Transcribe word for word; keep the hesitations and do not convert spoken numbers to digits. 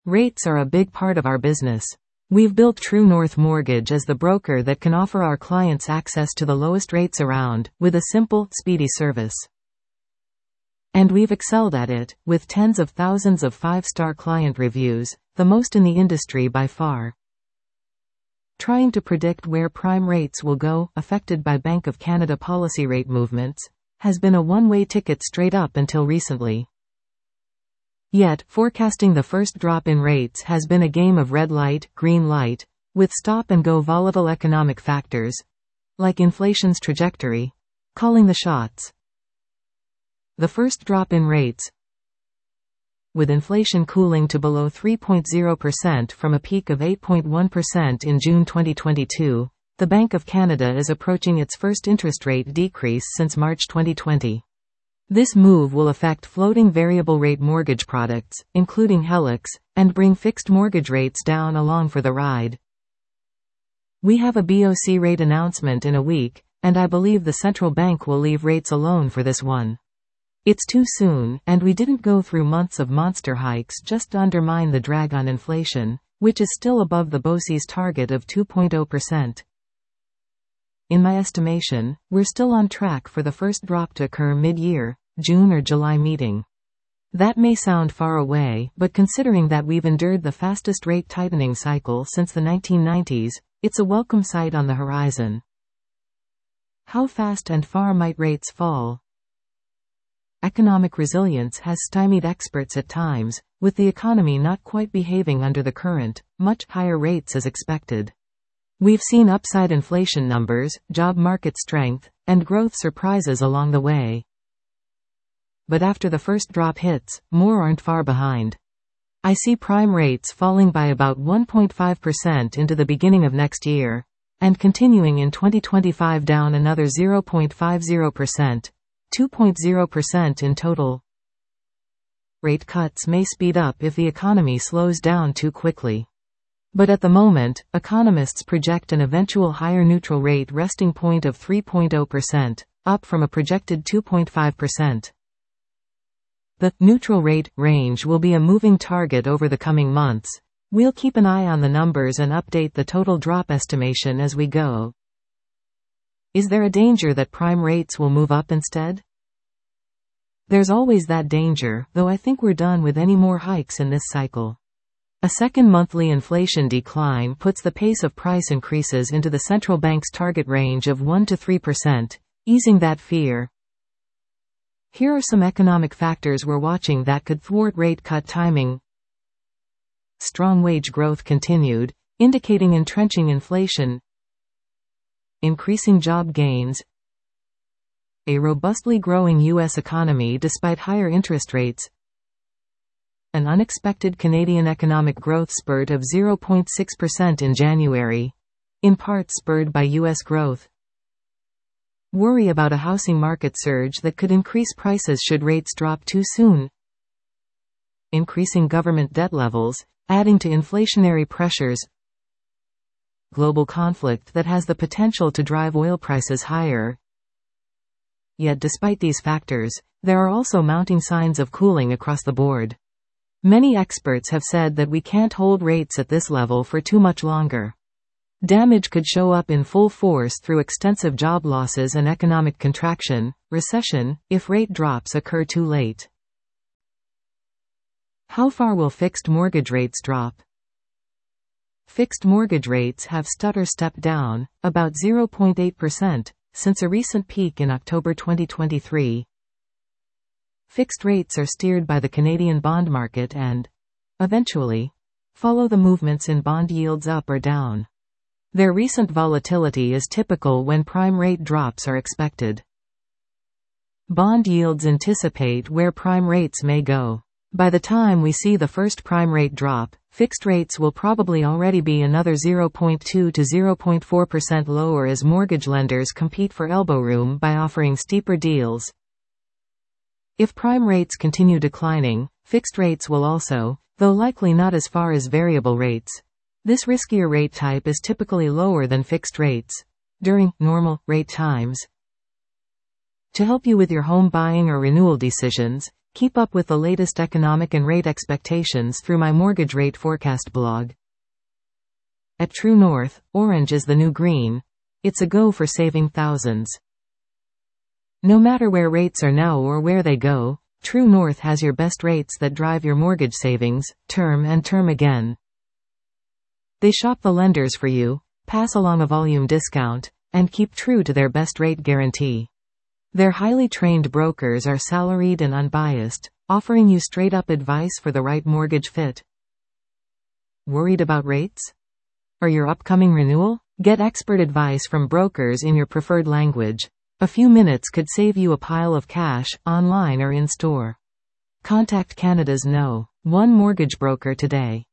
Rates are a big part of our business. We've built True North Mortgage as the broker that can offer our clients access to the lowest rates around, with a simple, speedy service. And we've excelled at it, with tens of thousands of five-star client reviews, the most in the industry by far. Trying to predict where prime rates will go, affected by Bank of Canada policy rate movements, has been a one-way ticket straight up until recently. Yet, forecasting the first drop in rates has been a game of red light, green light, with stop-and-go volatile economic factors, like inflation's trajectory, calling the shots. The first drop in rates, with inflation cooling to below three point zero percent from a peak of eight point one percent in June twenty twenty-two, the Bank of Canada is approaching its first interest rate decrease since March twenty twenty. This move will affect floating variable rate mortgage products, including HELOCs, and bring fixed mortgage rates down along for the ride. We have a B O C rate announcement in a week, and I believe the central bank will leave rates alone for this one. It's too soon, and we didn't go through months of monster hikes just to undermine the drag on inflation, which is still above the B O C's target of two point zero percent. In my estimation, we're still on track for the first drop to occur mid-year, June or July meeting. That may sound far away, but considering that we've endured the fastest rate tightening cycle since the nineteen nineties, it's a welcome sight on the horizon. How fast and far might rates fall? Economic resilience has stymied experts at times, with the economy not quite behaving under the current, much higher rates as expected. We've seen upside inflation numbers, job market strength, and growth surprises along the way. But after the first drop hits, more aren't far behind. I see prime rates falling by about one point five percent into the beginning of next year, and continuing in twenty twenty-five down another zero point five zero percent, two point zero percent in total. Rate cuts may speed up if the economy slows down too quickly. But at the moment, economists project an eventual higher neutral rate resting point of three point zero percent, up from a projected two point five percent. The neutral rate range will be a moving target over the coming months. We'll keep an eye on the numbers and update the total drop estimation as we go. Is there a danger that prime rates will move up instead? There's always that danger, though I think we're done with any more hikes in this cycle. A second monthly inflation decline puts the pace of price increases into the central bank's target range of one to three percent, easing that fear. Here are some economic factors we're watching that could thwart rate cut timing. Strong wage growth continued, indicating entrenching inflation. Increasing job gains. A robustly growing U S economy despite higher interest rates. An unexpected Canadian economic growth spurt of zero point six percent in January, in part spurred by U S growth. Worry about a housing market surge that could increase prices should rates drop too soon. Increasing government debt levels, adding to inflationary pressures. Global conflict that has the potential to drive oil prices higher. Yet despite these factors, there are also mounting signs of cooling across the board. Many experts have said that we can't hold rates at this level for too much longer. Damage could show up in full force through extensive job losses and economic contraction, recession, if rate drops occur too late. How far will fixed mortgage rates drop? Fixed mortgage rates have stutter stepped down, about zero point eight percent, since a recent peak in October twenty twenty-three. Fixed rates are steered by the Canadian bond market and, eventually, follow the movements in bond yields up or down. Their recent volatility is typical when prime rate drops are expected. Bond yields anticipate where prime rates may go. By the time we see the first prime rate drop, fixed rates will probably already be another zero point two to zero point four percent lower as mortgage lenders compete for elbow room by offering steeper deals. If prime rates continue declining, fixed rates will also, though likely not as far as variable rates. This riskier rate type is typically lower than fixed rates during normal rate times. To help you with your home buying or renewal decisions, Keep up with the latest economic and rate expectations through my mortgage rate forecast blog. At True North, orange is the new green. It's a go for saving thousands. No matter where rates are now or where they go, True North has your best rates that drive your mortgage savings, term and term again. They shop the lenders for you, pass along a volume discount, and keep true to their best rate guarantee. Their highly trained brokers are salaried and unbiased, offering you straight-up advice for the right mortgage fit. Worried about rates? Or your upcoming renewal? Get expert advice from brokers in your preferred language. A few minutes could save you a pile of cash, online or in store. Contact Canada's No. one mortgage broker today.